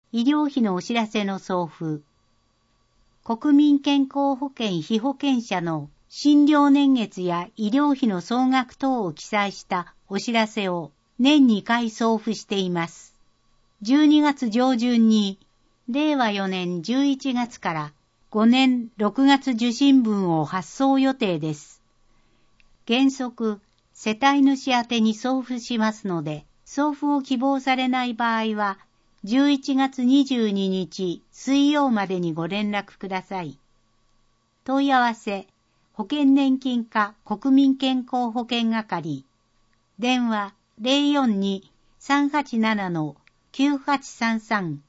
医療費のお知らせの送付。国民健康保険被保険者の診療年月や医療費の総額等を記載したお知らせを年2回送付しています。12月上旬に令和4年11月から5年6月受信分を発送予定です。原則、世帯主宛てに送付しますので、送付を希望されない場合は、11月22日水曜までにご連絡ください。問い合わせ、保険年金課国民健康保険係。電話 042-387-9833